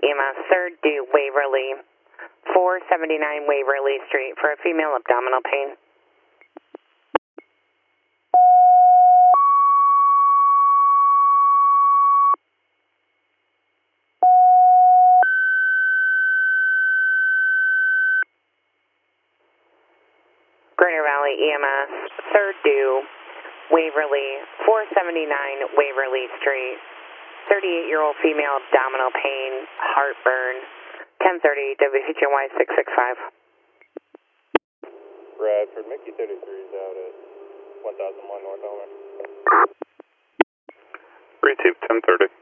EMS, third due Waverly, 479 Waverly Street for a female abdominal pain. Greater Valley EMS, third due Waverly, 479 Waverly Street, 38-year-old female abdominal pain, heartburn, 1030 WHNY 665. Bradford, Mickey 33 is out at 1001 North Elmer. Received 1030.